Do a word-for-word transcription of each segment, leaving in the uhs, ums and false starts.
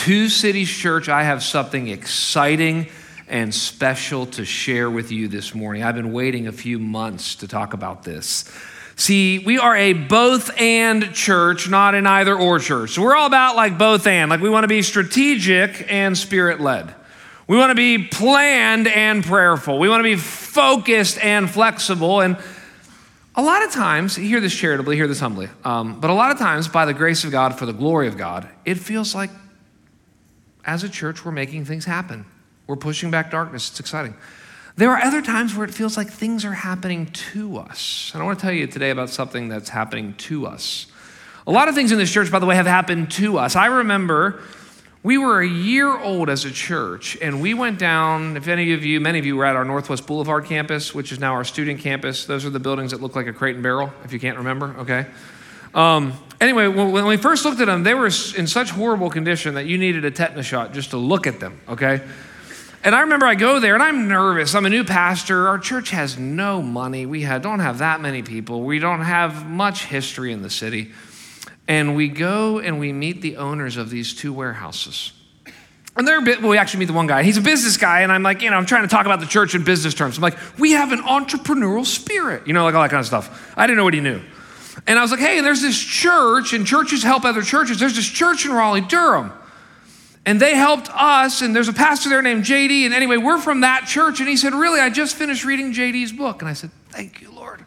Two Cities Church, I have something exciting and special to share with you this morning. I've been waiting a few months to talk about this. See, we are a both and church, not an either or church. So we're all about like both and, like we want to be strategic and spirit-led. We want to be planned and prayerful. We want to be focused and flexible. And a lot of times, hear this charitably, hear this humbly, um, but a lot of times, by the grace of God, for the glory of God, it feels like as a church, we're making things happen. We're pushing back darkness. It's exciting. There are other times where it feels like things are happening to us. And I want to tell you today about something that's happening to us. A lot of things in this church, by the way, have happened to us. I remember we were a year old as a church, and we went down, if any of you, many of you were at our Northwest Boulevard campus, which is now our student campus. Those are the buildings that look like a Crate and Barrel, if you can't remember, okay? Um, anyway, when we first looked at them, they were in such horrible condition that you needed a tetanus shot just to look at them, okay? And I remember I go there and I'm nervous. I'm a new pastor. Our church has no money. We have, don't have that many people. We don't have much history in the city. And we go and we meet the owners of these two warehouses. And they're a bit, well, we actually meet the one guy. He's a business guy. And I'm like, you know, I'm trying to talk about the church in business terms. I'm like, we have an entrepreneurial spirit, you know, like all that kind of stuff. I didn't know what he knew. And I was like, hey, there's this church, and churches help other churches. There's this church in Raleigh, Durham. And they helped us, and there's a pastor there named J D, and anyway, we're from that church. And he said, really, I just finished reading J D's book. And I said, thank you, Lord.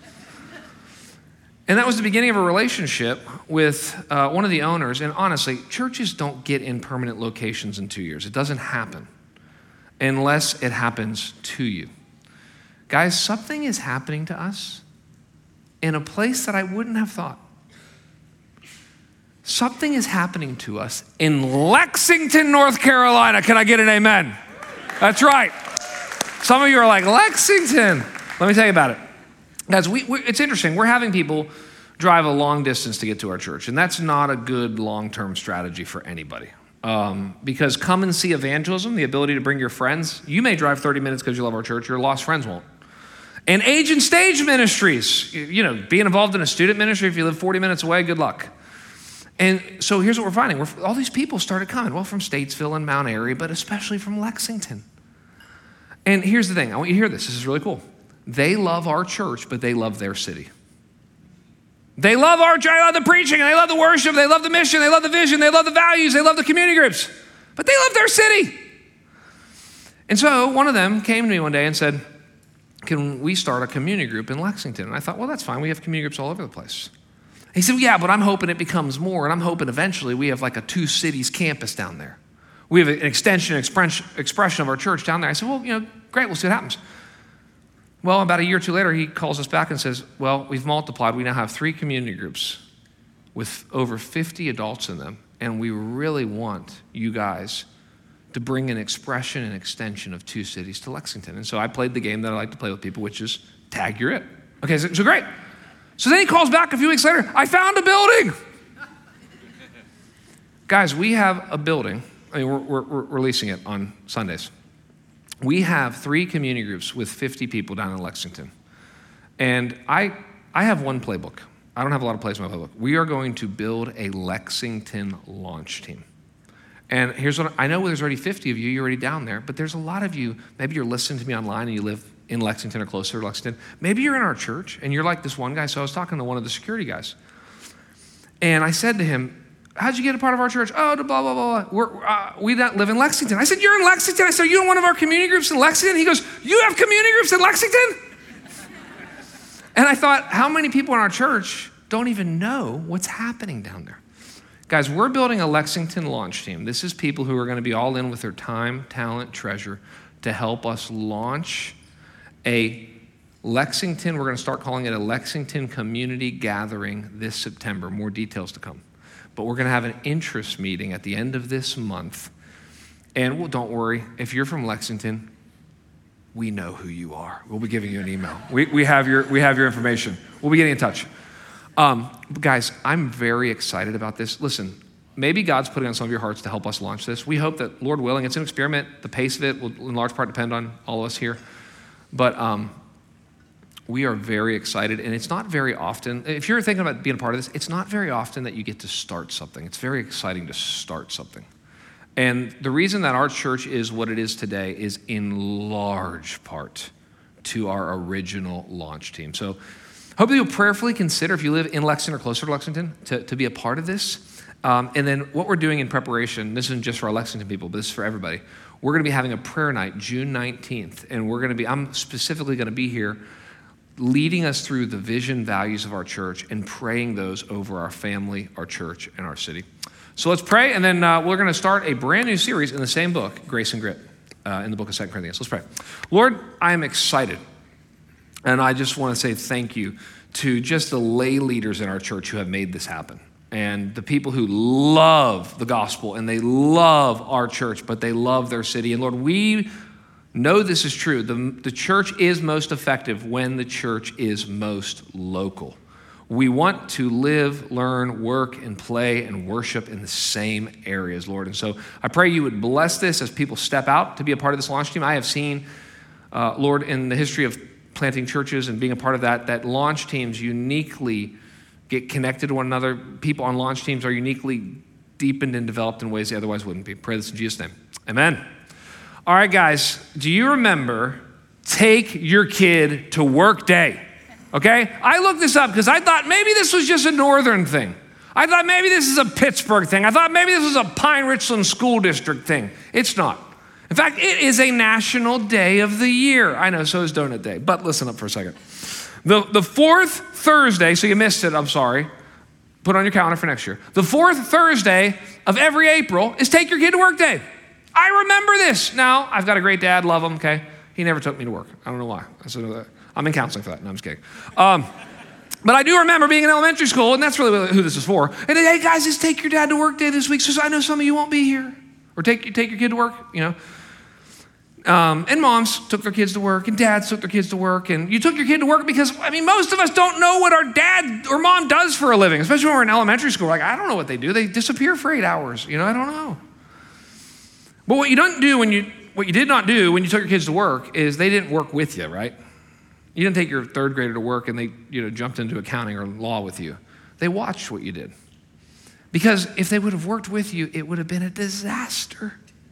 And that was the beginning of a relationship with uh, one of the owners. And honestly, churches don't get in permanent locations in two years. It doesn't happen unless it happens to you. Guys, something is happening to us in a place that I wouldn't have thought. Something is happening to us in Lexington, North Carolina. Can I get an amen? That's right. Some of you are like, Lexington. Let me tell you about it. Guys, we, we, it's interesting. We're having people drive a long distance to get to our church, and that's not a good long-term strategy for anybody. Um, because come and see evangelism, the ability to bring your friends, you may drive thirty minutes because you love our church, your lost friends won't. And age and stage ministries, you know, being involved in a student ministry, if you live forty minutes away, good luck. And so here's what we're finding. We're, all these people started coming, well, from Statesville and Mount Airy, but especially from Lexington. And here's the thing. I want you to hear this. This is really cool. They love our church, but they love their city. They love our church. They love the preaching. They love the worship. They love the mission. They love the vision. They love the values. They love the community groups. But they love their city. And so one of them came to me one day and said, can we start a community group in Lexington? And I thought, well, that's fine. We have community groups all over the place. He said, yeah, but I'm hoping it becomes more, and I'm hoping eventually we have like a two cities campus down there. We have an extension, expression of our church down there. I said, well, you know, great, we'll see what happens. Well, about a year or two later, he calls us back and says, well, we've multiplied. We now have three community groups with over fifty adults in them, and we really want you guys to bring an expression and extension of two cities to Lexington. And so I played the game that I like to play with people, which is tag, you're it. Okay, so, so great. So then he calls back a few weeks later, I found a building. Guys, we have a building. I mean, we're, we're, we're leasing it on Sundays. We have three community groups with fifty people down in Lexington. And I, I have one playbook. I don't have a lot of plays in my playbook. We are going to build a Lexington launch team. And here's what, I know there's already fifty of you, you're already down there, but there's a lot of you, maybe you're listening to me online and you live in Lexington or closer to Lexington. Maybe you're in our church and you're like this one guy. So I was talking to one of the security guys. And I said to him, how'd you get a part of our church? Oh, blah, blah, blah, blah. We're, uh, we don't live in Lexington. I said, you're in Lexington? I said, you're in one of our community groups in Lexington? He goes, you have community groups in Lexington? And I thought, how many people in our church don't even know what's happening down there? Guys, we're building a Lexington launch team. This is people who are going to be all in with their time, talent, treasure to help us launch a Lexington, we're going to start calling it a Lexington Community Gathering this September. More details to come. But we're going to have an interest meeting at the end of this month. And well, don't worry, if you're from Lexington, we know who you are. We'll be giving you an email. We, we, have, your, we have your information. We'll be getting in touch. Um, guys, I'm very excited about this. Listen, maybe God's putting on some of your hearts to help us launch this. We hope that, Lord willing, it's an experiment. The pace of it will in large part depend on all of us here. But um, we are very excited, and it's not very often, if you're thinking about being a part of this, it's not very often that you get to start something. It's very exciting to start something. And the reason that our church is what it is today is in large part to our original launch team. So hope that you'll prayerfully consider, if you live in Lexington or closer to Lexington, to, to be a part of this. Um, and then what we're doing in preparation, this isn't just for our Lexington people, but this is for everybody. We're gonna be having a prayer night June nineteenth, and we're gonna be, I'm specifically gonna be here leading us through the vision, values of our church, and praying those over our family, our church, and our city. So let's pray, and then uh, we're going to start a brand new series in the same book, Grace and Grit, uh, in the book of Second Corinthians. Let's pray. Lord, I am excited, and I just want to say thank you to just the lay leaders in our church who have made this happen, and the people who love the gospel, and they love our church, but they love their city. And Lord, we know this is true. The, the church is most effective when the church is most local. We want to live, learn, work, and play and worship in the same areas, Lord. And so I pray you would bless this as people step out to be a part of this launch team. I have seen, uh, Lord, in the history of planting churches and being a part of that, that launch teams uniquely get connected to one another. People on launch teams are uniquely deepened and developed in ways they otherwise wouldn't be. Pray this in Jesus' name. Amen. All right, guys, do you remember Take Your Kid to Work Day? Okay, I looked this up because I thought maybe this was just a northern thing. I thought maybe this is a Pittsburgh thing. I thought maybe this was a Pine Richland School District thing. It's not. In fact, it is a national day of the year. I know, so is Donut Day, but listen up for a second. The, the fourth Thursday, so you missed it, I'm sorry. Put it on your calendar for next year. The fourth Thursday of every April is Take Your Kid to Work Day. I remember this. Now, I've got a great dad, love him, okay? He never took me to work. I don't know why. I said that. I'm in counseling for that. No, I'm just kidding. Um, but I do remember being in elementary school, and that's really who this is for. And then, hey, guys, just take your dad to work day this week, so I know some of you won't be here. Or take, take your kid to work, you know. Um, and moms took their kids to work, and dads took their kids to work. And you took your kid to work because, I mean, most of us don't know what our dad or mom does for a living, especially when we're in elementary school. Like, I don't know what they do. They disappear for eight hours. You know, I don't know. But what you don't do when you, what you did not do when you took your kids to work is they didn't work with you, right? You didn't take your third grader to work and they, you know, jumped into accounting or law with you. They watched what you did. Because if they would have worked with you, it would have been a disaster.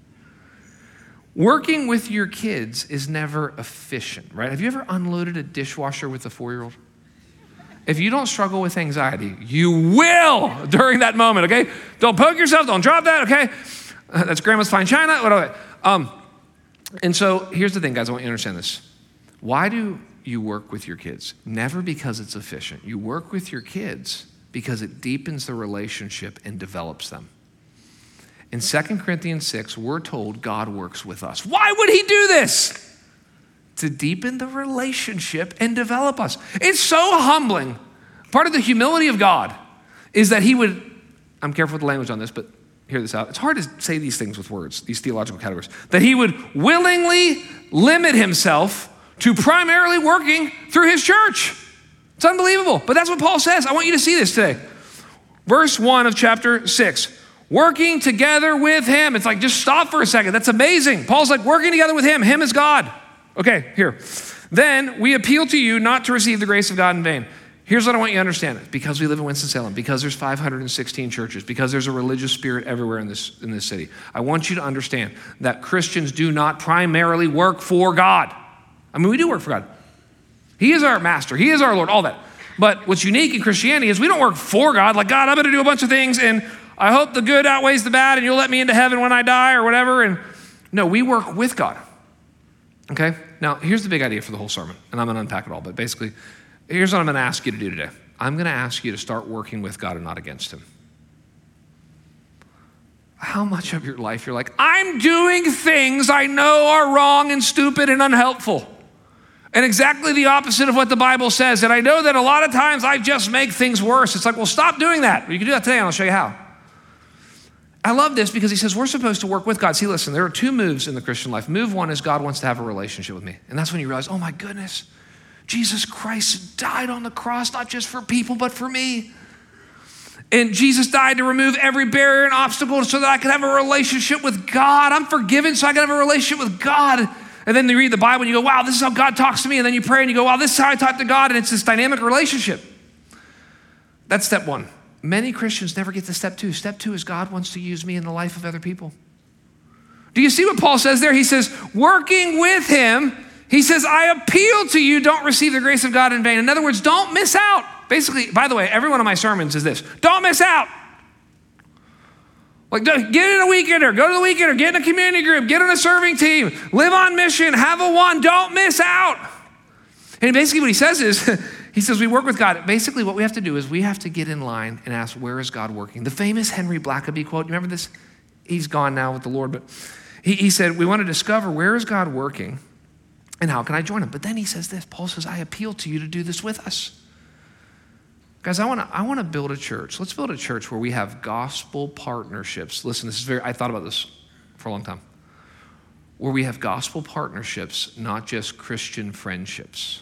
Working with your kids is never efficient, right? Have you ever unloaded a dishwasher with a four-year-old? If you don't struggle with anxiety, you will during that moment, okay? Don't poke yourself, don't drop that, okay? That's grandma's fine china, whatever. Um, and so here's the thing, guys, I want you to understand this. Why do you work with your kids? Never because it's efficient. You work with your kids because it deepens the relationship and develops them. In Second Corinthians six, we're told God works with us. Why would he do this? To deepen the relationship and develop us. It's so humbling. Part of the humility of God is that he would, I'm careful with the language on this, but hear this out. It's hard to say these things with words, these theological categories. That he would willingly limit himself to primarily working through his church. It's unbelievable, but that's what Paul says. I want you to see this today. Verse one of chapter six, working together with him. It's like, just stop for a second. That's amazing. Paul's like, working together with him. Him is God. Okay, here. Then we appeal to you not to receive the grace of God in vain. Here's what I want you to understand. Because we live in Winston-Salem, because there's five hundred sixteen churches, because there's a religious spirit everywhere in this, in this city, I want you to understand that Christians do not primarily work for God. I mean, we do work for God. He is our master. He is our Lord, all that. But what's unique in Christianity is we don't work for God. Like, God, I'm going to do a bunch of things, and I hope the good outweighs the bad, and you'll let me into heaven when I die or whatever. And no, we work with God. Okay? Now, here's the big idea for the whole sermon, and I'm going to unpack it all. But basically, here's what I'm going to ask you to do today. I'm going to ask you to start working with God and not against him. How much of your life you're like, I'm doing things I know are wrong and stupid and unhelpful. And exactly the opposite of what the Bible says. And I know that a lot of times I just make things worse. It's like, well, stop doing that. You can do that today, and I'll show you how. I love this because he says we're supposed to work with God. See, listen, there are two moves in the Christian life. Move one is God wants to have a relationship with me. And that's when you realize, oh my goodness, Jesus Christ died on the cross, not just for people, but for me. And Jesus died to remove every barrier and obstacle so that I could have a relationship with God. I'm forgiven so I can have a relationship with God. And then you read the Bible and you go, wow, this is how God talks to me. And then you pray and you go, wow, this is how I talk to God. And it's this dynamic relationship. That's step one. Many Christians never get to step two. Step two is God wants to use me in the life of other people. Do you see what Paul says there? He says, working with him, he says, I appeal to you, don't receive the grace of God in vain. In other words, don't miss out. Basically, by the way, every one of my sermons is this: don't miss out. Like, get in a weekender, go to the weekender, get in a community group, get in a serving team, live on mission, have a one, don't miss out. And basically what he says is, he says we work with God. Basically what we have to do is we have to get in line and ask, where is God working? The famous Henry Blackaby quote, you remember this? He's gone now with the Lord, but he, he said, we want to discover where is God working and how can I join him? But then he says this, Paul says, I appeal to you to do this with us. Guys, I want to I want to build a church. Let's build a church where we have gospel partnerships. Listen, this is very, I thought about this for a long time. Where we have gospel partnerships, not just Christian friendships.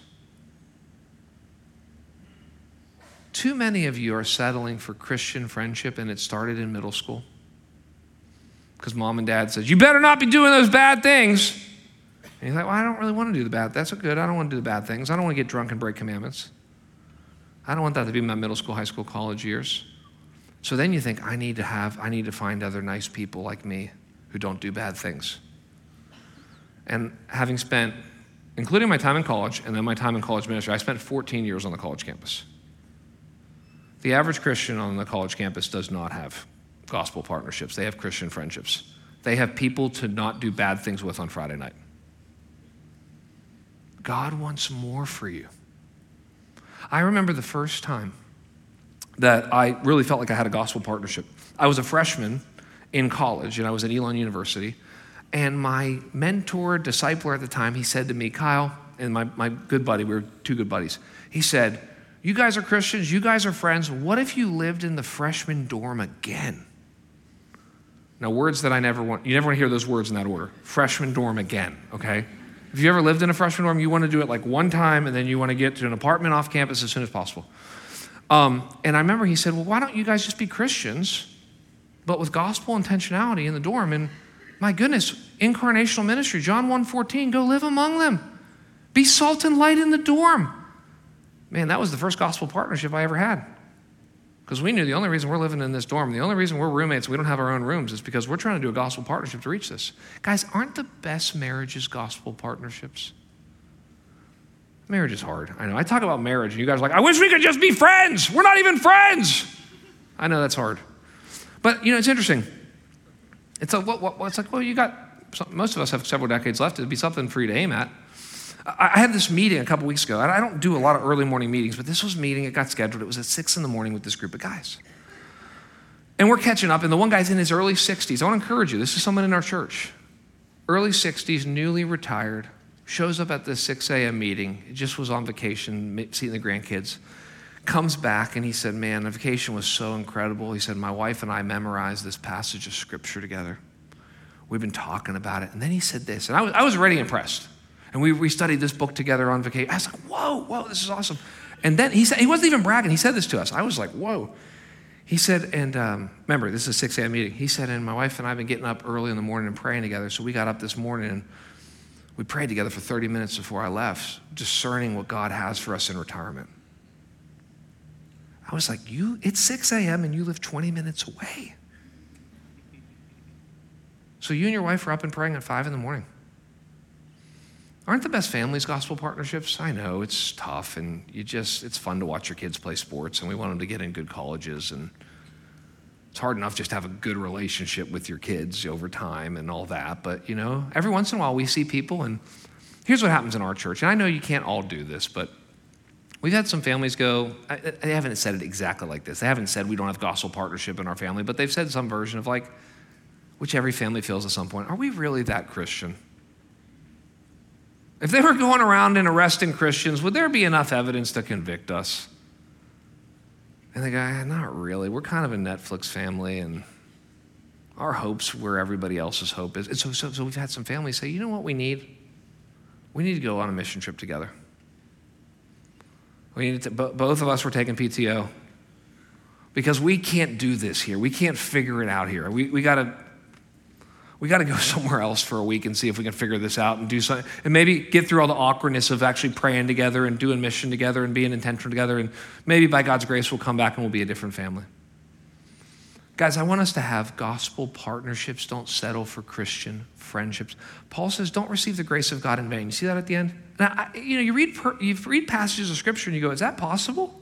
Too many of you are settling for Christian friendship, and it started in middle school. Because mom and dad says, you better not be doing those bad things. And you're like, well, I don't really want to do the bad. That's good. I don't want to do the bad things. I don't want to get drunk and break commandments. I don't want that to be my middle school, high school, college years. So then you think, I need to have, I need to find other nice people like me who don't do bad things. And having spent, including my time in college and then my time in college ministry, I spent fourteen years on the college campus. The average Christian on the college campus does not have gospel partnerships. They have Christian friendships. They have people to not do bad things with on Friday night. God wants more for you. I remember the first time that I really felt like I had a gospel partnership. I was a freshman in college, and I was at Elon University, and my mentor, discipler at the time, he said to me, Kyle, and my, my good buddy, we were two good buddies, he said, you guys are Christians, you guys are friends, what if you lived in the freshman dorm again? Now, words that I never want, you never want to hear those words in that order. Freshman dorm again, okay? If you ever lived in a freshman dorm, you want to do it like one time, and then you want to get to an apartment off campus as soon as possible. Um, and I remember he said, well, why don't you guys just be Christians, but with gospel intentionality in the dorm? And my goodness, incarnational ministry, John one fourteen, go live among them. Be salt and light in the dorm. Man, that was the first gospel partnership I ever had. Because we knew the only reason we're living in this dorm, the only reason we're roommates, we don't have our own rooms, is because we're trying to do a gospel partnership to reach this. Guys, aren't the best marriages gospel partnerships? Marriage is hard. I know. I talk about marriage, and you guys are like, I wish we could just be friends. We're not even friends. I know that's hard. But, you know, it's interesting. It's, a, what, what, it's like, well, you got, most of us have several decades left. It'd be something for you to aim at. I had this meeting a couple weeks ago. I don't do a lot of early morning meetings, but this was a meeting. It got scheduled. It was at six in the morning with this group of guys. And we're catching up, and the one guy's in his early sixties. I want to encourage you. This is someone in our church. Early sixties, newly retired, shows up at the six a.m. meeting. He just was on vacation, seeing the grandkids. Comes back, and he said, man, the vacation was so incredible. He said, my wife and I memorized this passage of scripture together. We've been talking about it. And then he said this, and I was, I was already impressed. And we, we studied this book together on vacation. I was like, whoa, whoa, this is awesome. And then he said, he wasn't even bragging. He said this to us. I was like, whoa. He said, and um, remember, this is a six a.m. meeting. He said, and my wife and I have been getting up early in the morning and praying together. So we got up this morning and we prayed together for thirty minutes before I left, discerning what God has for us in retirement. I was like, you, it's six a.m. and you live twenty minutes away. So you and your wife are up and praying at five in the morning. Aren't the best families gospel partnerships? I know it's tough, and you just, it's fun to watch your kids play sports, and we want them to get in good colleges, and it's hard enough just to have a good relationship with your kids over time and all that. But, you know, every once in a while we see people, and here's what happens in our church. And I know you can't all do this, but we've had some families go, I, they haven't said it exactly like this. They haven't said we don't have gospel partnership in our family, but they've said some version of like, which every family feels at some point, are we really that Christian? If they were going around and arresting Christians, would there be enough evidence to convict us? And they go, not really. We're kind of a Netflix family, and our hope's where everybody else's hope is. And so, so, so we've had some families say, you know what we need? We need to go on a mission trip together. We need to, both of us were taking P T O because we can't do this here. We can't figure it out here. We, we got to... We got to go somewhere else for a week and see if we can figure this out and do something, and maybe get through all the awkwardness of actually praying together and doing mission together and being intentional together. And maybe by God's grace, we'll come back and we'll be a different family. Guys, I want us to have gospel partnerships. Don't settle for Christian friendships. Paul says, don't receive the grace of God in vain. You see that at the end? Now, I, you know, you read, per, you read passages of Scripture and you go, is that possible?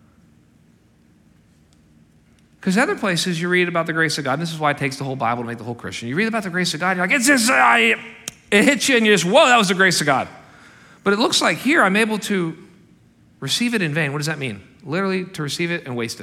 Because other places you read about the grace of God, and this is why it takes the whole Bible to make the whole Christian. You read about the grace of God, you're like, it's just, I, it hits you and you just, whoa, that was the grace of God. But it looks like here I'm able to receive it in vain. What does that mean? Literally to receive it and waste it.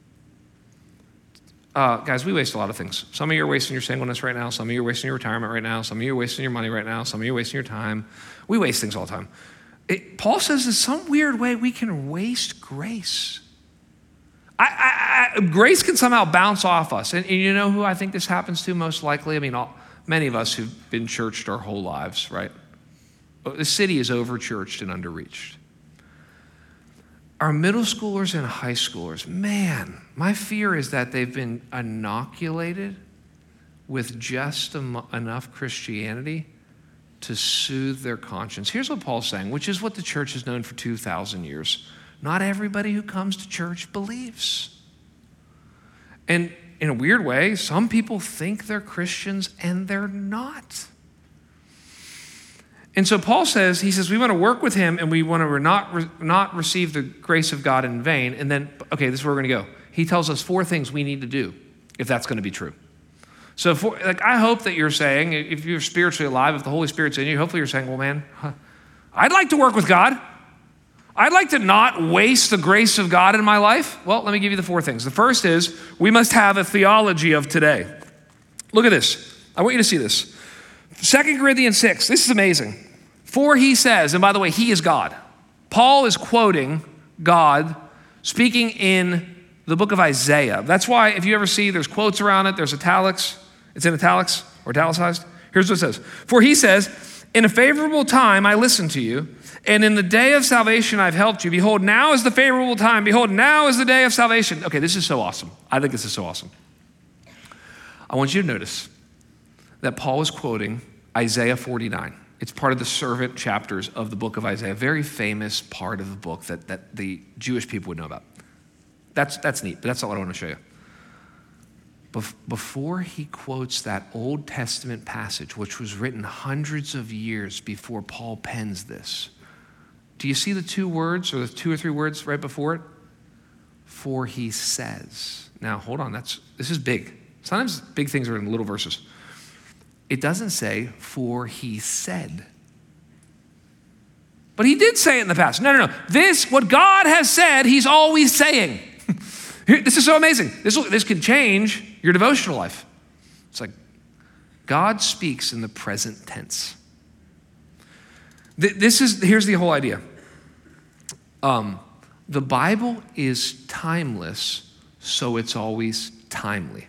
Uh, guys, we waste a lot of things. Some of you are wasting your singleness right now. Some of you are wasting your retirement right now. Some of you are wasting your money right now. Some of you are wasting your time. We waste things all the time. It, Paul says in some weird way we can waste grace. I, I, I, grace can somehow bounce off us. And, and you know who I think this happens to most likely? I mean, all, many of us who've been churched our whole lives, right? The city is over-churched and underreached. Our middle schoolers and high schoolers, man, my fear is that they've been inoculated with just em- enough Christianity to soothe their conscience. Here's what Paul's saying, which is what the church has known for two thousand years. Not everybody who comes to church believes. And in a weird way, some people think they're Christians and they're not. And so Paul says, he says, we want to work with him and we want to not, not receive the grace of God in vain. And then, okay, this is where we're going to go. He tells us four things we need to do if that's going to be true. So for, like, I hope that you're saying, if you're spiritually alive, if the Holy Spirit's in you, hopefully you're saying, well, man, huh, I'd like to work with God. I'd like to not waste the grace of God in my life. Well, let me give you the four things. The first is we must have a theology of today. Look at this. I want you to see this. Second Corinthians six, this is amazing. For he says, and by the way, he is God. Paul is quoting God speaking in the book of Isaiah. That's why if you ever see there's quotes around it, there's italics, it's in italics or italicized. Here's what it says. For he says, in a favorable time I listened to you, and in the day of salvation I've helped you. Behold, now is the favorable time. Behold, now is the day of salvation. Okay, this is so awesome. I think this is so awesome. I want you to notice that Paul is quoting Isaiah forty-nine. It's part of the servant chapters of the book of Isaiah, a very famous part of the book that, that the Jewish people would know about. That's, that's neat, but that's not what I want to show you. Bef- before he quotes that Old Testament passage, which was written hundreds of years before Paul pens this, do you see the two words or the two or three words right before it? For he says. Now, hold on, that's this is big. Sometimes big things are in little verses. It doesn't say, for he said. But he did say it in the past. No, no, no. This, what God has said, he's always saying. This is so amazing. This, this can change your devotional life. It's like God speaks in the present tense. This is, here's the whole idea. Um, the Bible is timeless, so it's always timely.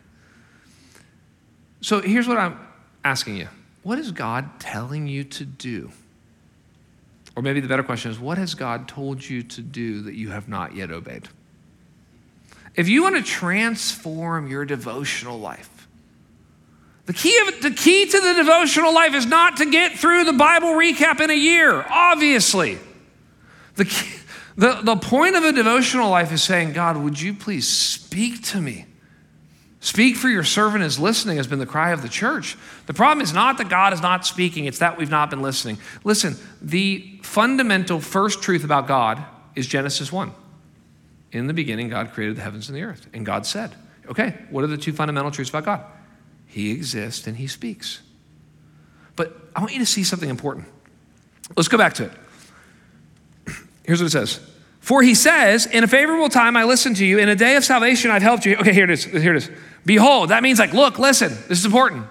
So here's what I'm asking you. What is God telling you to do? Or maybe the better question is, what has God told you to do that you have not yet obeyed? If you want to transform your devotional life, the key of the key to the devotional life is not to get through the Bible recap in a year, obviously. The, key, the, the point of a devotional life is saying, God, would you please speak to me? Speak, for your servant is listening has been the cry of the church. The problem is not that God is not speaking, it's that we've not been listening. Listen, the fundamental first truth about God is Genesis one. In the beginning, God created the heavens and the earth. And God said, okay, what are the two fundamental truths about God? He exists and he speaks. But I want you to see something important. Let's go back to it. Here's what it says. For he says, in a favorable time I listened to you. In a day of salvation I've helped you. Okay, here it is. Here it is. Behold, that means like, look, listen, this is important.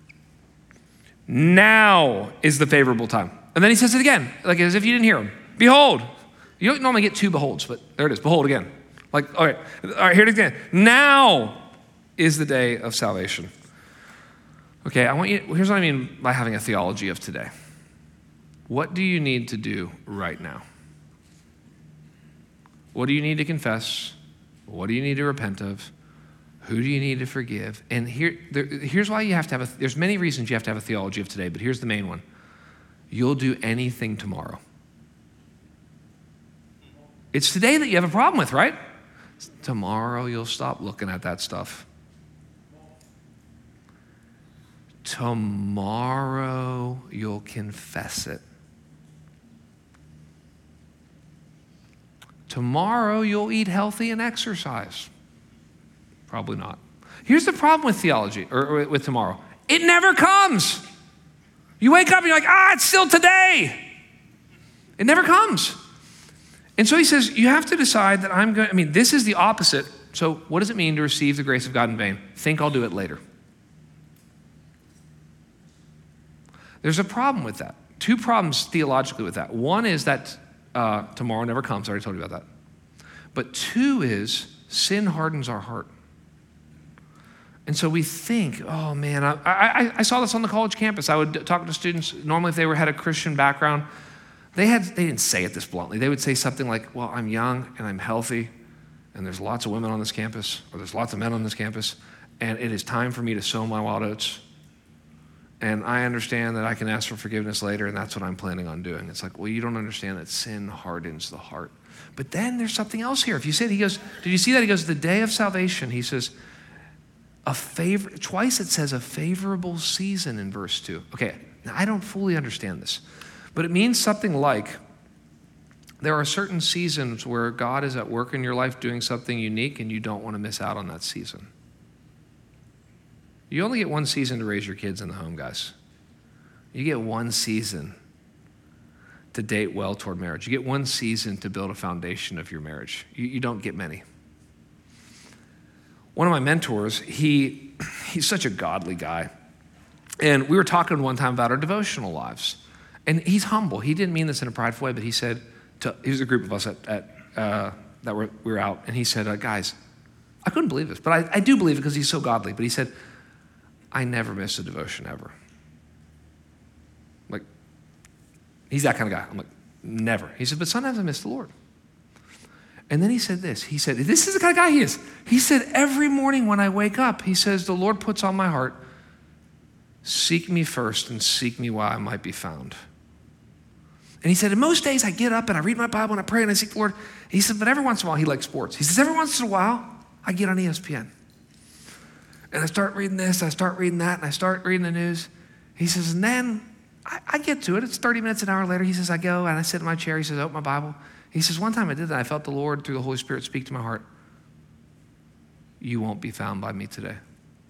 Now is the favorable time. And then he says it again, like as if you didn't hear him. Behold. You don't normally get two beholds, but there it is. Behold again. Like, all right, all right, here it again. Now is the day of salvation. Okay, I want you, here's what I mean by having a theology of today. What do you need to do right now? What do you need to confess? What do you need to repent of? Who do you need to forgive? And here, there, here's why you have to have a, there's many reasons you have to have a theology of today, but here's the main one. You'll do anything tomorrow. It's today that you have a problem with, right? Tomorrow you'll stop looking at that stuff. tomorrow you'll confess it. Tomorrow you'll eat healthy and exercise. Probably not. Here's the problem with theology, or, or with tomorrow. It never comes. You wake up and you're like, ah, it's still today. It never comes. And so he says, you have to decide that I'm going, I mean, this is the opposite. So what does it mean to receive the grace of God in vain? Think I'll do it later. There's a problem with that. Two problems theologically with that. One is that uh, tomorrow never comes. I already told you about that. But two is sin hardens our heart. And so we think, oh man, I, I, I saw this on the college campus. I would talk to students, normally if they were had a Christian background, they had they didn't say it this bluntly. They would say something like, well, I'm young and I'm healthy, and there's lots of women on this campus, or there's lots of men on this campus, and it is time for me to sow my wild oats. And I understand that I can ask for forgiveness later, and that's what I'm planning on doing. It's like, well, you don't understand that sin hardens the heart. But then there's something else here. If you said, he goes, did you see that? He goes, the day of salvation, he says, a favor, twice it says a favorable season in verse two. Okay, now I don't fully understand this, but it means something like there are certain seasons where God is at work in your life doing something unique and you don't want to miss out on that season. You only get one season to raise your kids in the home, guys. You get one season to date well toward marriage. You get one season to build a foundation of your marriage. You, you don't get many. One of my mentors, he he's such a godly guy. And we were talking one time about our devotional lives. And he's humble. He didn't mean this in a prideful way, but he said, to, he was a group of us at, at uh, that were, we were out, and he said, uh, guys, I couldn't believe this, but I, I do believe it because he's so godly. But he said, I never miss a devotion ever. Like, he's that kind of guy. I'm like, never. He said, but sometimes I miss the Lord. And then he said this. He said, this is the kind of guy he is. He said, every morning when I wake up, he says, the Lord puts on my heart, seek me first and seek me while I might be found. And he said, in most days I get up and I read my Bible and I pray and I seek the Lord. He said, but every once in a while, he likes sports. He says, every once in a while, I get on E S P N. And I start reading this, I start reading that, and I start reading the news. He says, and then I, I get to it. It's thirty minutes, an hour later. He says, I go and I sit in my chair. He says, I open my Bible. He says, one time I did that. I felt the Lord through the Holy Spirit speak to my heart. You won't be found by me today.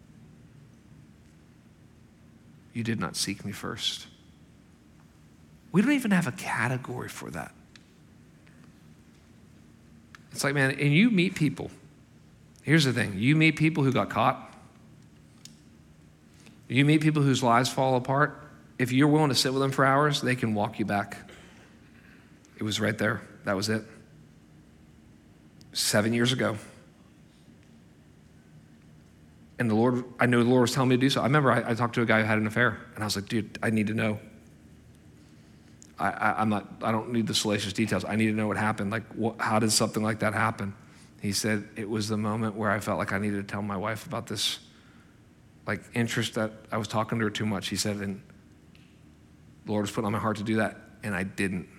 You did not seek me first. We don't even have a category for that. It's like, man, and you meet people. Here's the thing. You meet people who got caught. You meet people whose lives fall apart. If you're willing to sit with them for hours, they can walk you back. It was right there. That was it. Seven years ago. And the Lord, I knew the Lord was telling me to do so. I remember I, I talked to a guy who had an affair, and I was like, dude, I need to know. I, I, I'm not, I don't need the salacious details. I need to know what happened. Like, what, how did something like that happen? He said, it was the moment where I felt like I needed to tell my wife about this, like, interest that I was talking to her too much. He said, and the Lord was putting on my heart to do that, and I didn't.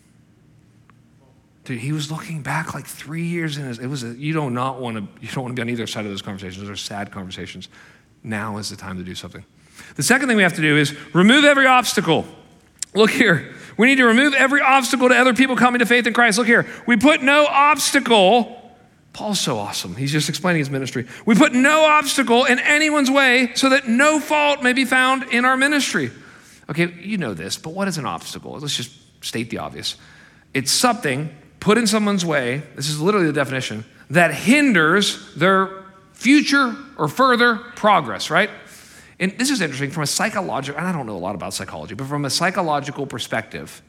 Dude, he was looking back like three years in his, it was a, you do not want to, you don't want to be on either side of those conversations. Those are sad conversations. Now is the time to do something. The second thing we have to do is remove every obstacle. Look here. We need to remove every obstacle to other people coming to faith in Christ. Look here. We put no obstacle. Paul's so awesome. He's just explaining his ministry. We put no obstacle in anyone's way so that no fault may be found in our ministry. Okay, you know this, but what is an obstacle? Let's just state the obvious. It's something put in someone's way, this is literally the definition, that hinders their future or further progress, right? And this is interesting from a psychological, and I don't know a lot about psychology, but from a psychological perspective,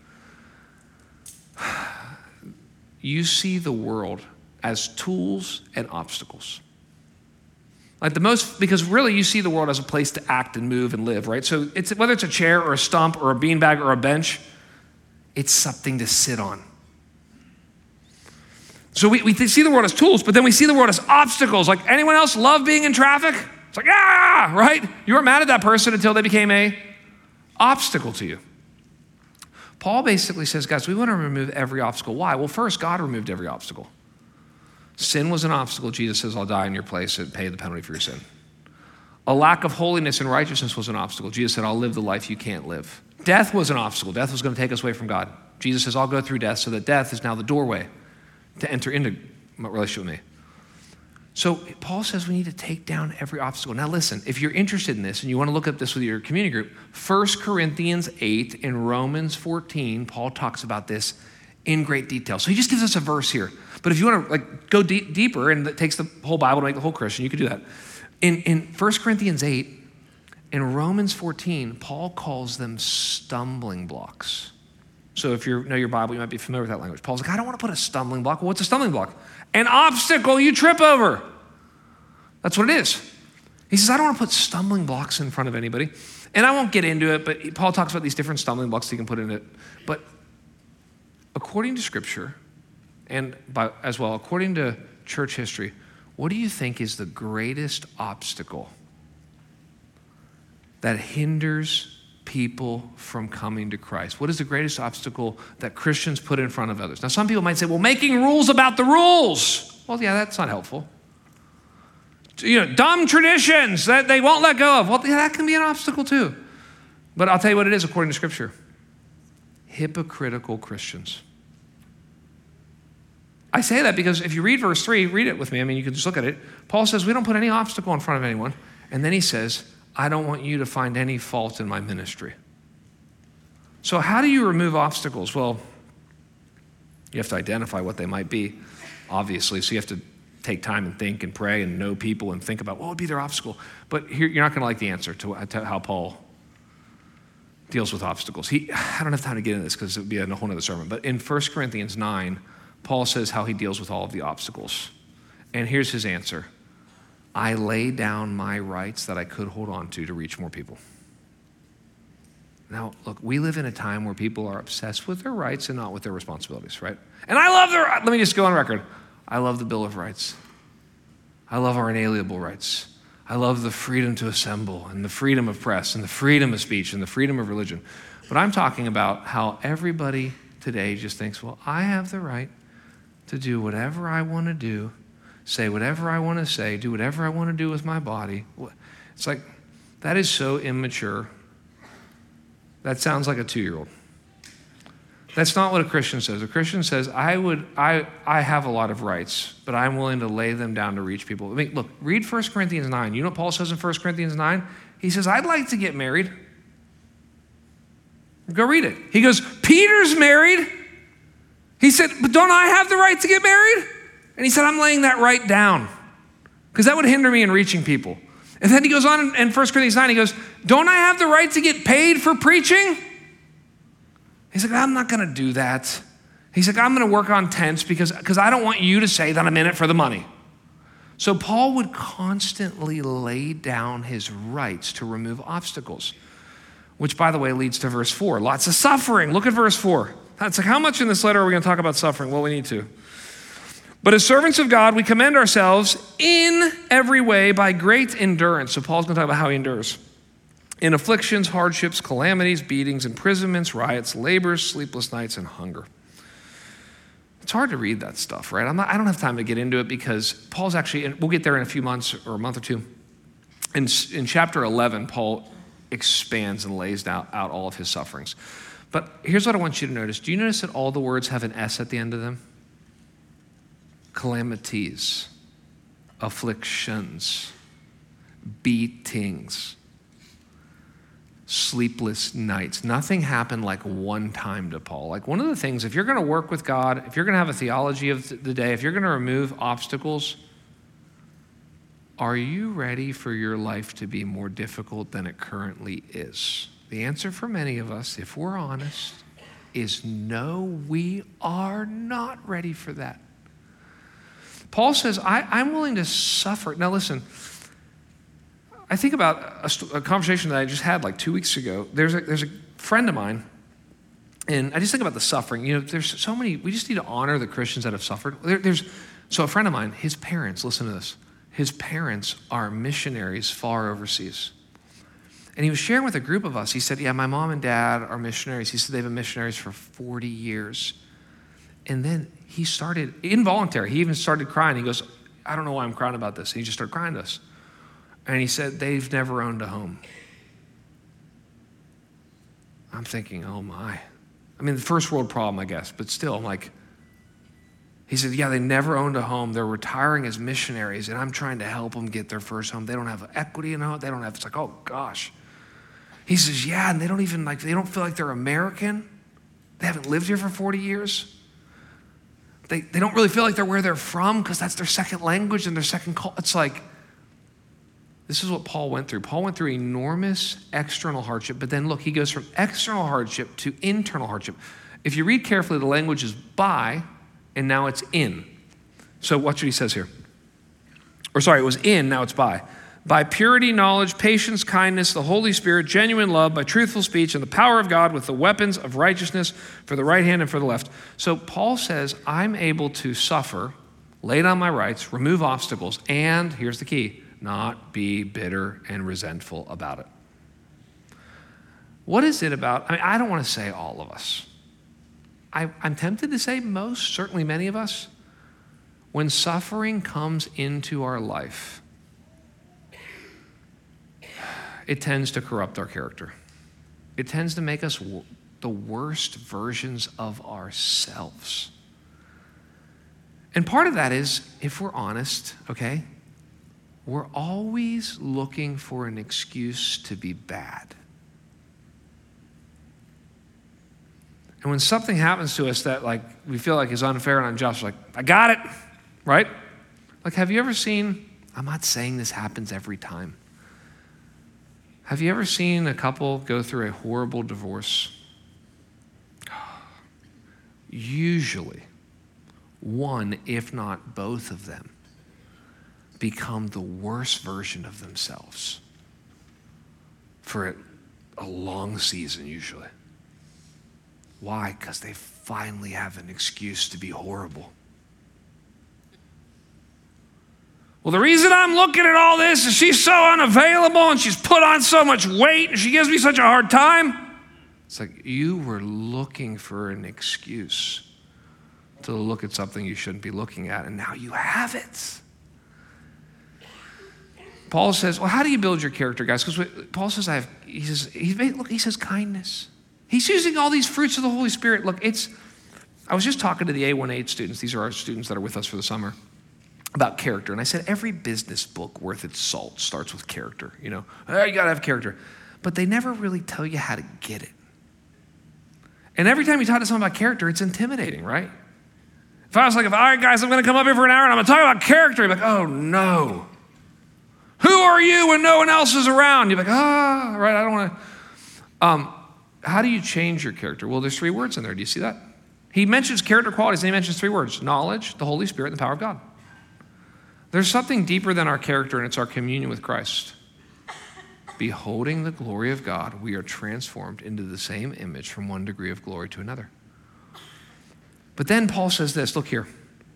you see the world as tools and obstacles. Like the most, because really you see the world as a place to act and move and live, right? So it's whether it's a chair or a stump or a beanbag or a bench, it's something to sit on. So we, we see the world as tools, but then we see the world as obstacles. Like, anyone else love being in traffic? It's like, ah, right? You were mad at that person until they became a obstacle to you. Paul basically says, guys, we want to remove every obstacle. Why? Well, first, God removed every obstacle. Sin was an obstacle. Jesus says, I'll die in your place and pay the penalty for your sin. A lack of holiness and righteousness was an obstacle. Jesus said, I'll live the life you can't live. Death was an obstacle. Death was going to take us away from God. Jesus says, I'll go through death so that death is now the doorway to enter into my relationship with me. So Paul says we need to take down every obstacle. Now listen, if you're interested in this and you want to look at this with your community group, First Corinthians eight and Romans fourteen, Paul talks about this in great detail. So he just gives us a verse here. But if you want to like go deep, deeper, and it takes the whole Bible to make the whole Christian, you could do that. In, in First Corinthians eight and Romans fourteen, Paul calls them stumbling blocks. So if you know your Bible, you might be familiar with that language. Paul's like, I don't want to put a stumbling block. Well, what's a stumbling block? An obstacle you trip over. That's what it is. He says, I don't want to put stumbling blocks in front of anybody. And I won't get into it, but Paul talks about these different stumbling blocks he can put in it. But according to Scripture, and by, as well, according to church history, what do you think is the greatest obstacle that hinders people from coming to Christ? What is the greatest obstacle that Christians put in front of others? Now, some people might say, well, making rules about the rules. Well, yeah, that's not helpful. You know, dumb traditions that they won't let go of. Well, yeah, that can be an obstacle too. But I'll tell you what it is according to Scripture. Hypocritical Christians. I say that because if you read verse three, read it with me. I mean, you can just look at it. Paul says, we don't put any obstacle in front of anyone. And then he says, I don't want you to find any fault in my ministry. So how do you remove obstacles? Well, you have to identify what they might be, obviously. So you have to take time and think and pray and know people and think about what would be their obstacle. But here, you're not going to like the answer to, to how Paul deals with obstacles. He, I don't have time to get into this because it would be a whole other sermon. But in First Corinthians nine, Paul says how he deals with all of the obstacles. And here's his answer. I lay down my rights that I could hold on to to reach more people. Now, look, we live in a time where people are obsessed with their rights and not with their responsibilities, right? And I love their, let me just go on record. I love the Bill of Rights. I love our inalienable rights. I love the freedom to assemble and the freedom of press and the freedom of speech and the freedom of religion. But I'm talking about how everybody today just thinks, well, I have the right to do whatever I want to do, say whatever I want to say, do whatever I want to do with my body. It's like, that is so immature. That sounds like a two-year-old. That's not what a Christian says. A Christian says, I would, I, I have a lot of rights, but I'm willing to lay them down to reach people. I mean, look, read First Corinthians nine. You know what Paul says in First Corinthians nine? He says, I'd like to get married. Go read it. He goes, Peter's married. He said, but don't I have the right to get married? And he said, I'm laying that right down because that would hinder me in reaching people. And then he goes on in, in First Corinthians nine, he goes, don't I have the right to get paid for preaching? He's like, I'm not going to do that. He's like, I'm going to work on tents because, because I don't want you to say that I'm in it for the money. So Paul would constantly lay down his rights to remove obstacles, which, by the way, leads to verse four. Lots of suffering. Look at verse four. That's like, how much in this letter are we going to talk about suffering? Well, we need to. But as servants of God, we commend ourselves in every way by great endurance. So Paul's going to talk about how he endures. In afflictions, hardships, calamities, beatings, imprisonments, riots, labors, sleepless nights, and hunger. It's hard to read that stuff, right? I'm not, I don't have time to get into it because Paul's actually, and we'll get there in a few months or a month or two. In, in chapter eleven, Paul expands and lays out, out all of his sufferings. But here's what I want you to notice. Do you notice that all the words have an S at the end of them? Calamities, afflictions, beatings, sleepless nights. Nothing happened like one time to Paul. Like one of the things, if you're going to work with God, if you're going to have a theology of the day, if you're going to remove obstacles, are you ready for your life to be more difficult than it currently is? The answer for many of us, if we're honest, is no, we are not ready for that. Paul says, I, I'm willing to suffer. Now listen, I think about a, a conversation that I just had like two weeks ago. There's a, there's a friend of mine, and I just think about the suffering. You know, there's so many, we just need to honor the Christians that have suffered. There, there's, so a friend of mine, his parents, listen to this, his parents are missionaries far overseas. And he was sharing with a group of us. He said, yeah, my mom and dad are missionaries. He said they've been missionaries for forty years. And then he started, involuntary, he even started crying. He goes, I don't know why I'm crying about this. And he just started crying to us. And he said, they've never owned a home. I'm thinking, oh my. I mean, the first world problem, I guess, but still, I'm like, he said, yeah, they never owned a home. They're retiring as missionaries, and I'm trying to help them get their first home. They don't have equity in a home. They don't have, it's like, oh gosh. He says, yeah, and they don't even like, they don't feel like they're American. They haven't lived here for forty years. They, they don't really feel like they're where they're from because that's their second language and their second culture. It's like, this is what Paul went through. Paul went through enormous external hardship, but then look, he goes from external hardship to internal hardship. If you read carefully, the language is by, and now it's in. So watch what he says here. Or sorry, it was in, now it's by. By purity, knowledge, patience, kindness, the Holy Spirit, genuine love, by truthful speech, and the power of God with the weapons of righteousness for the right hand and for the left. So Paul says, I'm able to suffer, lay down my rights, remove obstacles, and here's the key, not be bitter and resentful about it. What is it about, I mean, I don't want to say all of us. I, I'm tempted to say most, certainly many of us, when suffering comes into our life, it tends to corrupt our character. It tends to make us w- the worst versions of ourselves. And part of that is, if we're honest, okay, we're always looking for an excuse to be bad. And when something happens to us that like we feel like is unfair and unjust, we're like, I got it, right? Like, have you ever seen, I'm not saying this happens every time. Have you ever seen a couple go through a horrible divorce? Usually, one, if not both of them, become the worst version of themselves for a long season, usually. Why? Because they finally have an excuse to be horrible. Well, the reason I'm looking at all this is she's so unavailable and she's put on so much weight and she gives me such a hard time. It's like you were looking for an excuse to look at something you shouldn't be looking at, and now you have it. Paul says, well, how do you build your character, guys? Because Paul says, I have, he says, he, look, he says kindness. He's using all these fruits of the Holy Spirit. Look, it's, I was just talking to the A eighteen students. These are our students that are with us for the summer. About character. And I said, every business book worth its salt starts with character. You know, oh, you got to have character. But they never really tell you how to get it. And every time you talk to someone about character, it's intimidating, right? If I was like, all right, guys, I'm going to come up here for an hour and I'm going to talk about character, you're like, oh, no. Who are you when no one else is around? You're like, ah, oh, right, I don't want to. Um, how do you change your character? Well, there's three words in there. Do you see that? He mentions character qualities, and he mentions three words: knowledge, the Holy Spirit, and the power of God. There's something deeper than our character, and it's our communion with Christ. Beholding the glory of God, we are transformed into the same image from one degree of glory to another. But then Paul says this, look here.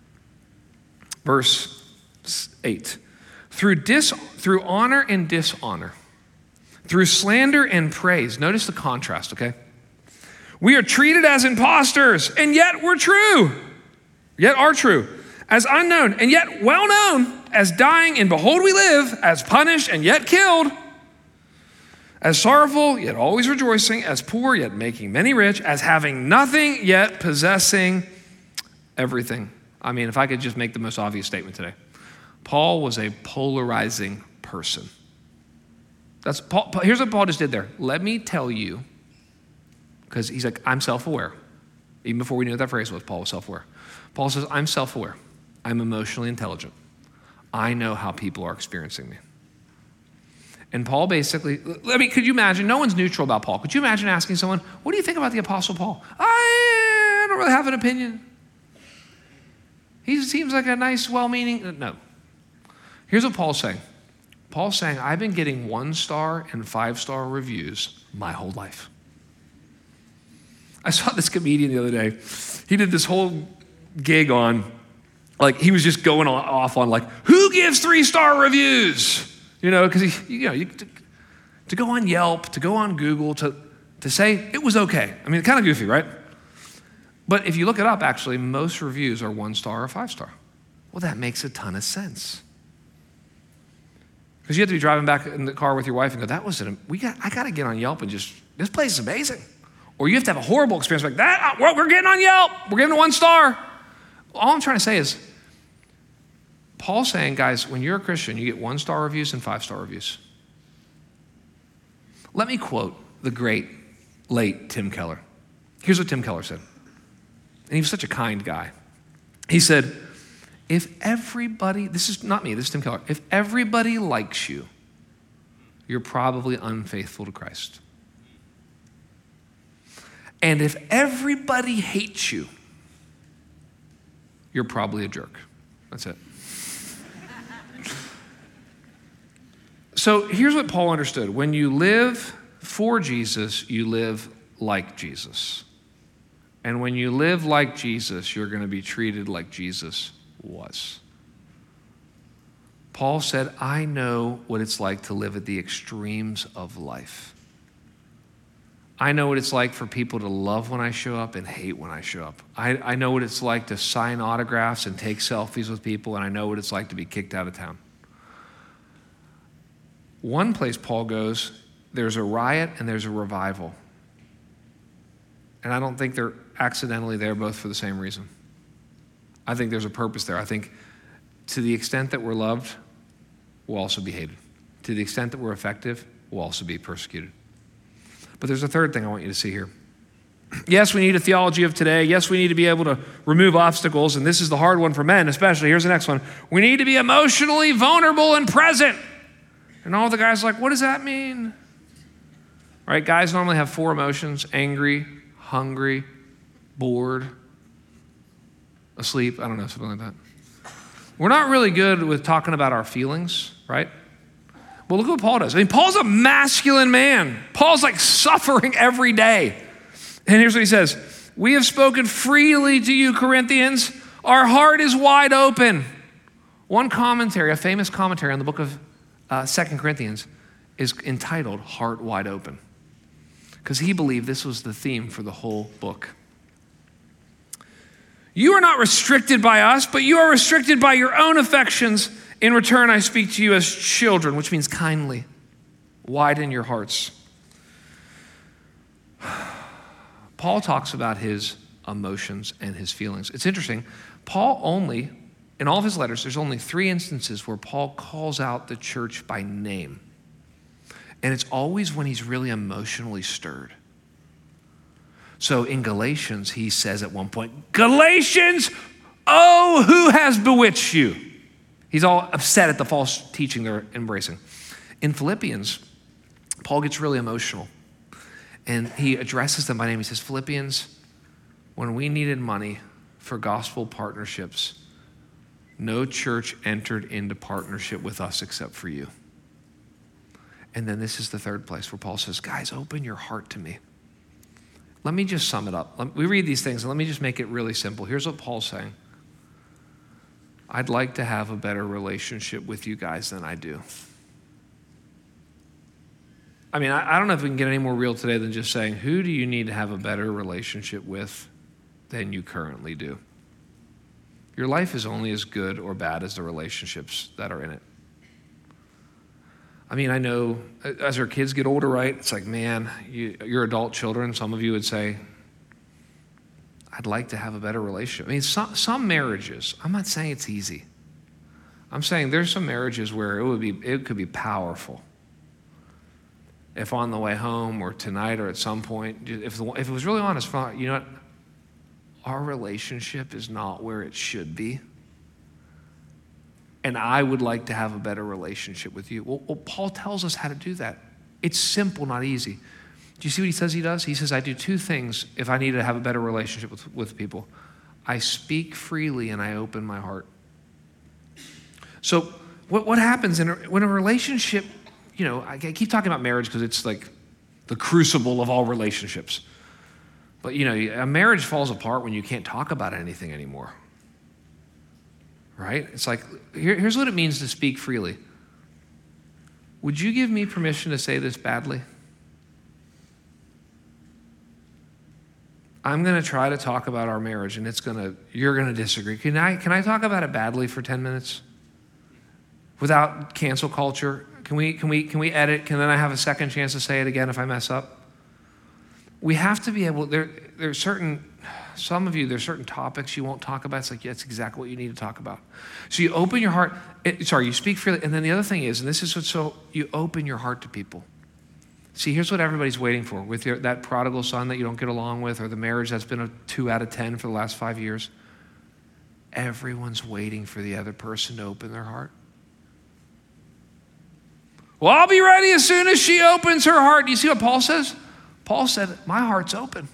Verse eight. Through dis, through honor and dishonor, through slander and praise. Notice the contrast, okay? We are treated as imposters, and yet we're true. Yet are true. As unknown, and yet well known, as dying, and behold we live, as punished, and yet killed, as sorrowful, yet always rejoicing, as poor, yet making many rich, as having nothing, yet possessing everything. I mean, if I could just make the most obvious statement today. Paul was a polarizing person. That's Paul, here's what Paul just did there. Let me tell you, because he's like, I'm self-aware. Even before we knew what that phrase was, Paul was self-aware. Paul says, I'm self-aware. I'm emotionally intelligent. I know how people are experiencing me. And Paul basically, I mean, could you imagine, no one's neutral about Paul. Could you imagine asking someone, what do you think about the Apostle Paul? I don't really have an opinion. He seems like a nice, well-meaning, no. Here's what Paul's saying. Paul's saying, I've been getting one-star and five-star reviews my whole life. I saw this comedian the other day. He did this whole gig on, like, he was just going off on, like, who gives three-star reviews? You know, because, he, you know, you, to, to go on Yelp, to go on Google, to, to say it was okay. I mean, kind of goofy, right? But if you look it up, actually, most reviews are one-star or five-star. Well, that makes a ton of sense. Because you have to be driving back in the car with your wife and go, that was an, we got, I got to get on Yelp and just, this place is amazing. Or you have to have a horrible experience like that. Well, we're getting on Yelp. We're giving it one star. All I'm trying to say is, Paul's saying, guys, when you're a Christian, you get one-star reviews and five-star reviews. Let me quote the great, late Tim Keller. Here's what Tim Keller said. And he was such a kind guy. He said, if everybody, this is not me, this is Tim Keller. If everybody likes you, you're probably unfaithful to Christ. And if everybody hates you, you're probably a jerk. That's it. So here's what Paul understood. When you live for Jesus, you live like Jesus. And when you live like Jesus, you're going to be treated like Jesus was. Paul said, I know what it's like to live at the extremes of life. I know what it's like for people to love when I show up and hate when I show up. I, I know what it's like to sign autographs and take selfies with people, and I know what it's like to be kicked out of town. One place Paul goes, there's a riot and there's a revival. And I don't think they're accidentally there both for the same reason. I think there's a purpose there. I think to the extent that we're loved, we'll also be hated. To the extent that we're effective, we'll also be persecuted. But there's a third thing I want you to see here. Yes, we need a theology of today. Yes, we need to be able to remove obstacles, and this is the hard one for men especially. Here's the next one. We need to be emotionally vulnerable and present. And all the guys are like, what does that mean? All right, guys normally have four emotions: angry, hungry, bored, asleep. I don't know, something like that. We're not really good with talking about our feelings, right? Well, look what Paul does. I mean, Paul's a masculine man. Paul's like suffering every day. And here's what he says. We have spoken freely to you, Corinthians. Our heart is wide open. One commentary, a famous commentary on the book of uh, Second Corinthians is entitled Heart Wide Open, because he believed this was the theme for the whole book. You are not restricted by us, but you are restricted by your own affections. In return, I speak to you as children, which means kindly. Widen your hearts. Paul talks about his emotions and his feelings. It's interesting. Paul only, in all of his letters, there's only three instances where Paul calls out the church by name. And it's always when he's really emotionally stirred. So in Galatians, he says at one point, Galatians, oh, who has bewitched you? He's all upset at the false teaching they're embracing. In Philippians, Paul gets really emotional. And he addresses them by name. He says, Philippians, when we needed money for gospel partnerships, no church entered into partnership with us except for you. And then this is the third place where Paul says, guys, open your heart to me. Let me just sum it up. We read these things, and let me just make it really simple. Here's what Paul's saying. I'd like to have a better relationship with you guys than I do. I mean, I, I don't know if we can get any more real today than just saying, who do you need to have a better relationship with than you currently do? Your life is only as good or bad as the relationships that are in it. I mean, I know as our kids get older, right, it's like, man, you, your adult children, some of you would say, I'd like to have a better relationship. I mean, some, some marriages, I'm not saying it's easy. I'm saying there's some marriages where it would be, it could be powerful. If on the way home or tonight or at some point, if, the, if it was really honest, you know what, our relationship is not where it should be. And I would like to have a better relationship with you. Well, well, Paul tells us how to do that. It's simple, not easy. Do you see what he says he does? He says, I do two things if I need to have a better relationship with, with people. I speak freely and I open my heart. So what, what happens in a, when a relationship, you know, I keep talking about marriage because it's like the crucible of all relationships. But, you know, a marriage falls apart when you can't talk about anything anymore. Right? It's like, here, here's what it means to speak freely. Would you give me permission to say this badly? I'm going to try to talk about our marriage, and it's going to, you're going to disagree. Can I, can I talk about it badly for ten minutes? without cancel culture. Can we, can we, can we edit? Can then I have a second chance to say it again if I mess up? We have to be able, there, there's certain, some of you, there's certain topics you won't talk about. It's like, yeah, that's exactly what you need to talk about. So you open your heart, it, sorry, you speak freely. And then the other thing is, and this is what's so, you open your heart to people. See, here's what everybody's waiting for with your, that prodigal son that you don't get along with, or the marriage that's been a two out of ten for the last five years. Everyone's waiting for the other person to open their heart. Well, I'll be ready as soon as she opens her heart. Do you see what Paul says? Paul said, my heart's open.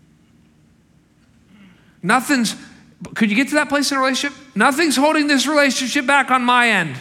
Nothing's, could you get to that place in a relationship? Nothing's holding this relationship back on my end.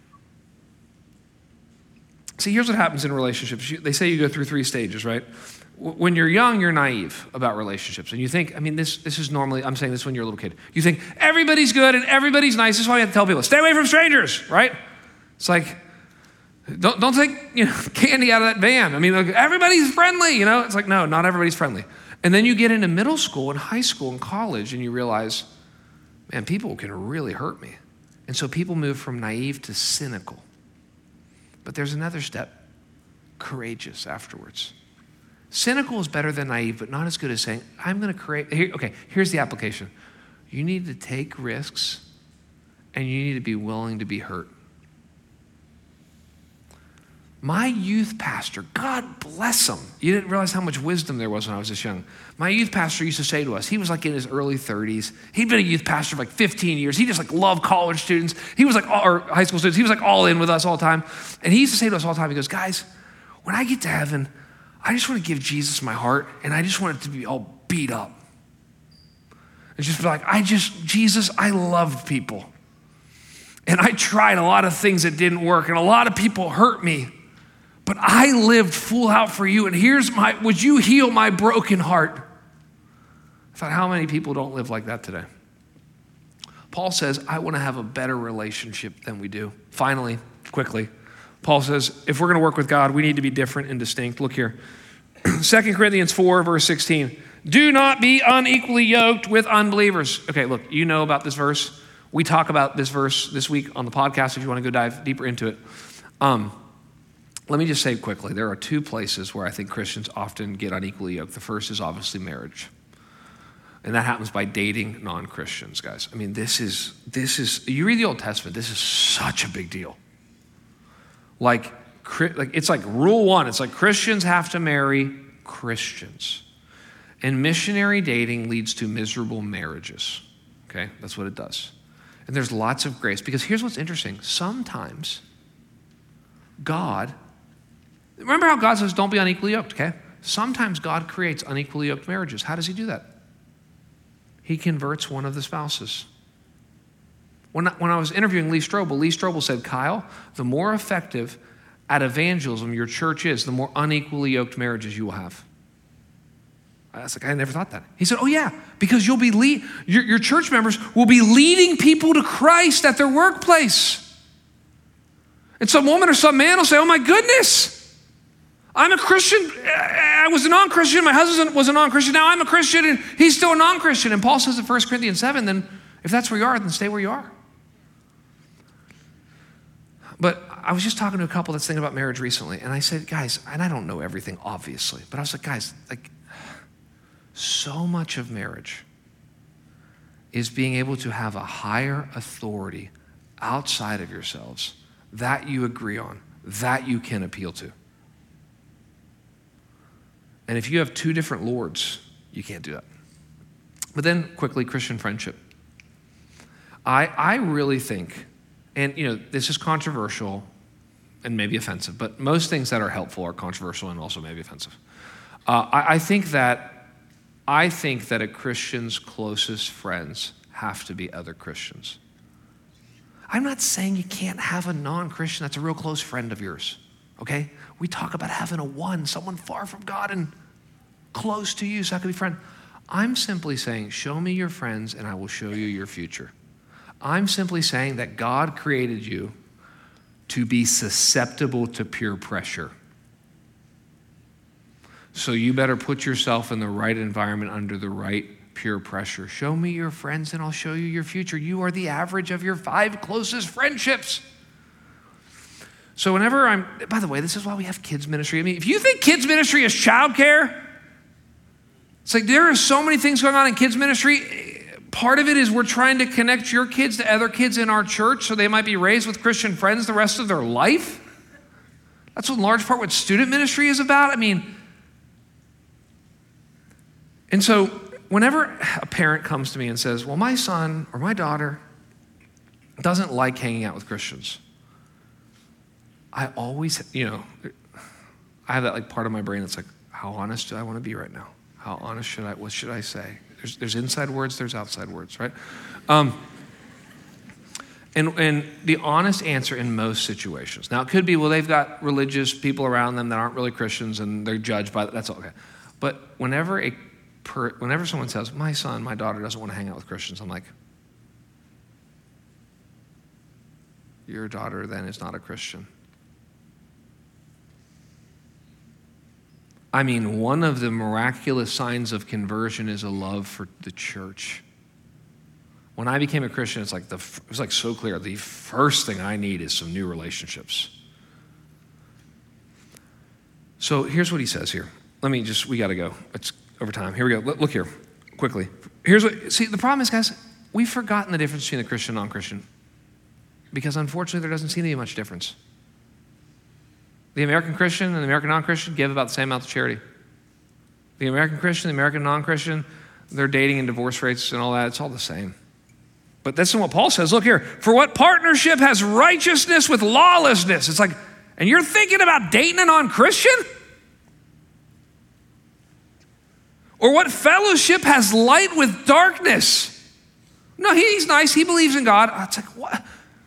See, here's what happens in relationships. They say you go through three stages, right? When you're young, you're naive about relationships. And you think, I mean, this this is normally, I'm saying this when you're a little kid. You think everybody's good and everybody's nice. This is why we have to tell people, stay away from strangers, right? It's like, don't don't take you know candy out of that van. I mean, like, everybody's friendly, you know? It's like, no, not everybody's friendly. And then you get into middle school and high school and college and you realize, man, people can really hurt me. And so people move from naive to cynical. But there's another step, courageous afterwards. Cynical is better than naive, but not as good as saying, I'm going to create. Here, okay, here's the application. You need to take risks, and you need to be willing to be hurt. My youth pastor, God bless him. You didn't realize how much wisdom there was when I was this young. My youth pastor used to say to us, he was like in his early thirties. He'd been a youth pastor for like fifteen years. He just like loved college students. He was like, all, or high school students. He was like all in with us all the time. And he used to say to us all the time, he goes, guys, when I get to heaven, I just want to give Jesus my heart, and I just want it to be all beat up. And just be like, I just, Jesus, I loved people. And I tried a lot of things that didn't work, and a lot of people hurt me. But I lived full out for you, and here's my, would you heal my broken heart? I thought, how many people don't live like that today? Paul says, I want to have a better relationship than we do. Finally, quickly, Paul says, if we're going to work with God, we need to be different and distinct. Look here. Second Corinthians four, verse sixteen. Do not be unequally yoked with unbelievers. Okay, look, you know about this verse. We talk about this verse this week on the podcast if you want to go dive deeper into it. Um, let me just say quickly, there are two places where I think Christians often get unequally yoked. The first is obviously marriage. And that happens by dating non-Christians, guys. I mean, this is, this is, you read the Old Testament, this is such a big deal. Like, like it's like rule one, it's like Christians have to marry Christians. And missionary dating leads to miserable marriages, okay? That's what it does. And there's lots of grace, because here's what's interesting. Sometimes God, remember how God says don't be unequally yoked, okay? Sometimes God creates unequally yoked marriages. How does he do that? He converts one of the spouses. When I, when I was interviewing Lee Strobel, Lee Strobel said, Kyle, the more effective at evangelism your church is, the more unequally yoked marriages you will have. I was like, I never thought that. He said, oh yeah, because you'll be lead, your, your church members will be leading people to Christ at their workplace. And some woman or some man will say, oh my goodness, I'm a Christian. I was a non-Christian. My husband was a non-Christian. Now I'm a Christian and he's still a non-Christian. And Paul says in First Corinthians seven, then if that's where you are, then stay where you are. But I was just talking to a couple that's thinking about marriage recently, and I said, guys, and I don't know everything, obviously, but I was like, guys, like, so much of marriage is being able to have a higher authority outside of yourselves that you agree on, that you can appeal to. And if you have two different lords, you can't do that. But then quickly, Christian friendship. I I really think, and you know, this is controversial and maybe offensive, but most things that are helpful are controversial and also maybe offensive. Uh, I, I think that I think that a Christian's closest friends have to be other Christians. I'm not saying you can't have a non-Christian that's a real close friend of yours, okay? We talk about having a one, someone far from God and close to you, so that could be a friend. I'm simply saying, show me your friends and I will show you your future. I'm simply saying that God created you to be susceptible to peer pressure. So you better put yourself in the right environment under the right peer pressure. Show me your friends and I'll show you your future. You are the average of your five closest friendships. So whenever I'm, by the way, this is why we have kids ministry. I mean, if you think kids ministry is childcare, it's like there are so many things going on in kids ministry. Part of it is we're trying to connect your kids to other kids in our church so they might be raised with Christian friends the rest of their life. That's in large part what student ministry is about. I mean, and so whenever a parent comes to me and says, well, my son or my daughter doesn't like hanging out with Christians, I always, you know, I have that like part of my brain that's like, how honest do I want to be right now? How honest should I, what should I say? There's, there's inside words, there's outside words, right? Um, and, and the honest answer in most situations, now it could be, well, they've got religious people around them that aren't really Christians and they're judged by that, that's okay. But whenever a per, whenever someone says, my son, my daughter doesn't want to hang out with Christians, I'm like, your daughter then is not a Christian. I mean, one of the miraculous signs of conversion is a love for the church. When I became a Christian, it's like the, it was like so clear. The first thing I need is some new relationships. So here's what he says here. Let me just, we got to go. It's over time. Here we go. Look here, quickly. Here's what, see, the problem is, guys, we've forgotten the difference between the Christian and non-Christian because unfortunately there doesn't seem to be much difference. The American Christian and the American non-Christian give about the same amount of charity. The American Christian, the American non-Christian, their dating and divorce rates and all that, it's all the same. But that's what Paul says. Look here. For what partnership has righteousness with lawlessness? It's like, and you're thinking about dating a non-Christian? Or what fellowship has light with darkness? No, he's nice. He believes in God. It's like, what?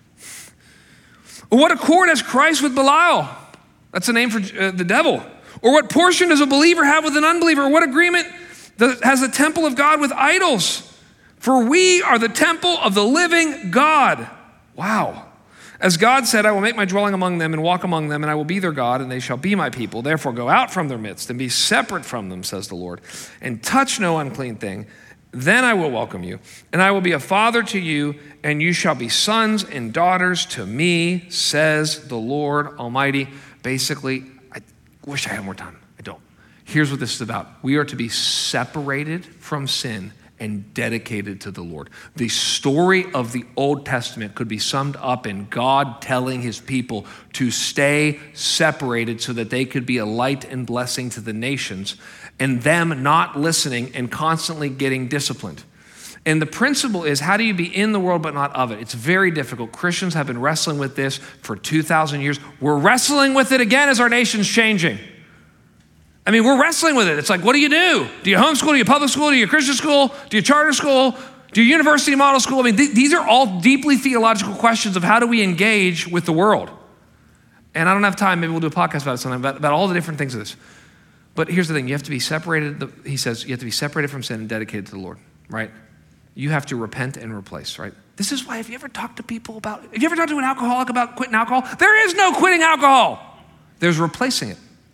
Or what accord has Christ with Belial? That's a name for uh, the devil. Or what portion does a believer have with an unbeliever? Or what agreement does, has the temple of God with idols? For we are the temple of the living God. Wow. As God said, I will make my dwelling among them and walk among them, and I will be their God, and they shall be my people. Therefore go out from their midst and be separate from them, says the Lord, and touch no unclean thing. Then I will welcome you, and I will be a father to you, and you shall be sons and daughters to me, says the Lord Almighty. Basically, I wish I had more time. I don't. Here's what this is about. We are to be separated from sin and dedicated to the Lord. The story of the Old Testament could be summed up in God telling his people to stay separated so that they could be a light and blessing to the nations, and them not listening and constantly getting disciplined. And the principle is, how do you be in the world but not of it? It's very difficult. Christians have been wrestling with this for two thousand years. We're wrestling with it again as our nation's changing. I mean, we're wrestling with it. It's like, what do you do? Do you homeschool? Do you public school? Do you Christian school? Do you charter school? Do you university model school? I mean, th- these are all deeply theological questions of how do we engage with the world. And I don't have time. Maybe we'll do a podcast about it sometime, about, about all the different things of this. But here's the thing. You have to be separated. He says you have to be separated from sin and dedicated to the Lord, right? You have to repent and replace, right? This is why, have you ever talked to people about, have you ever talked to an alcoholic about quitting alcohol? There is no quitting alcohol. There's replacing it.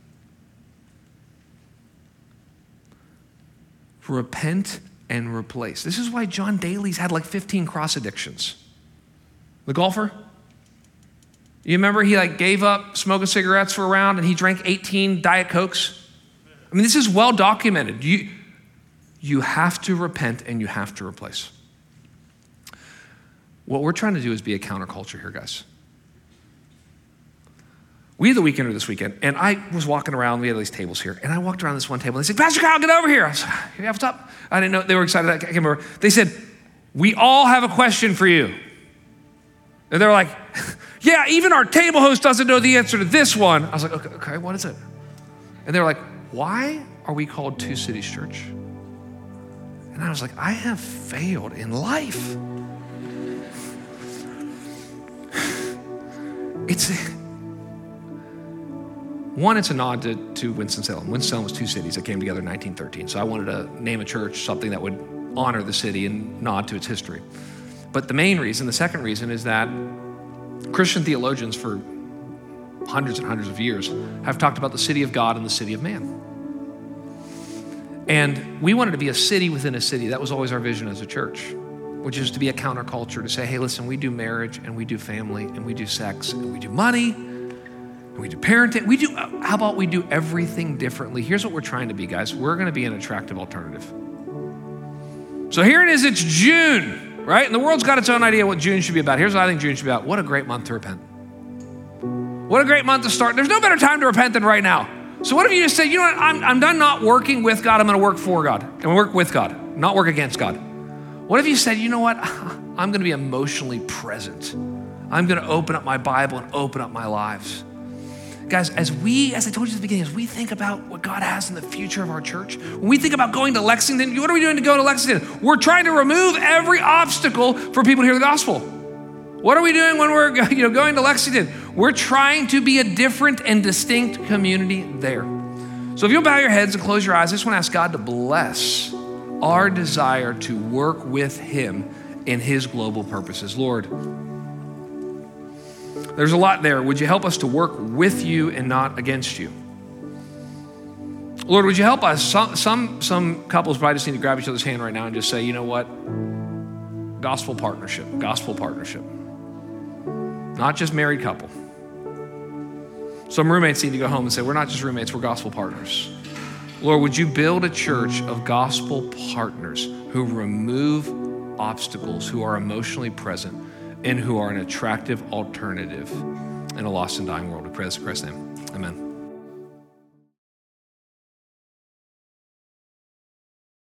Repent and replace. This is why John Daly's had like fifteen cross addictions. The golfer, you remember he like gave up smoking cigarettes for a round and he drank eighteen Diet Cokes? I mean, this is well documented. You, you have to repent and you have to replace. What we're trying to do is be a counterculture here, guys. We had the weekender this weekend, and I was walking around. We had these tables here, and I walked around this one table, and they said, Pastor Kyle, get over here. I was like, yeah, what's up? I didn't know. They were excited. I can't remember. They said, we all have a question for you. And they were like, yeah, even our table host doesn't know the answer to this one. I was like, okay, okay, what is it? And they were like, why are we called Two Cities Church? And I was like, I have failed in life. It's... One, it's a nod to, to Winston-Salem. Winston-Salem was two cities that came together in nineteen thirteen. So I wanted to name a church something that would honor the city and nod to its history. But the main reason, the second reason, is that Christian theologians for hundreds and hundreds of years have talked about the city of God and the city of man. And we wanted to be a city within a city. That was always our vision as a church, which is to be a counterculture, to say, hey, listen, we do marriage and we do family and we do sex and we do money. We do parenting. We do, how about we do everything differently? Here's what we're trying to be, guys. We're going to be an attractive alternative. So here it is. It's June, right? And the world's got its own idea what June should be about. Here's what I think June should be about. What a great month to repent. What a great month to start. There's no better time to repent than right now. So what if you just say, you know what, I'm, I'm done not working with God. I'm going to work for God. I'm going to work with God, not work against God. What if you said, you know what, I'm going to be emotionally present. I'm going to open up my Bible and open up my lives. Guys, as we, as I told you at the beginning, as we think about what God has in the future of our church, when we think about going to Lexington, what are we doing to go to Lexington? We're trying to remove every obstacle for people to hear the gospel. What are we doing when we're you know, going to Lexington? We're trying to be a different and distinct community there. So if you'll bow your heads and close your eyes, I just want to ask God to bless our desire to work with him in his global purposes. Lord, there's a lot there. Would you help us to work with you and not against you? Lord, would you help us? Some, some, some couples probably just need to grab each other's hand right now and just say, you know what? Gospel partnership, gospel partnership. Not just married couple. Some roommates need to go home and say, we're not just roommates, we're gospel partners. Lord, would you build a church of gospel partners who remove obstacles, who are emotionally present, and who are an attractive alternative in a lost and dying world. We pray this in Christ's name. Amen.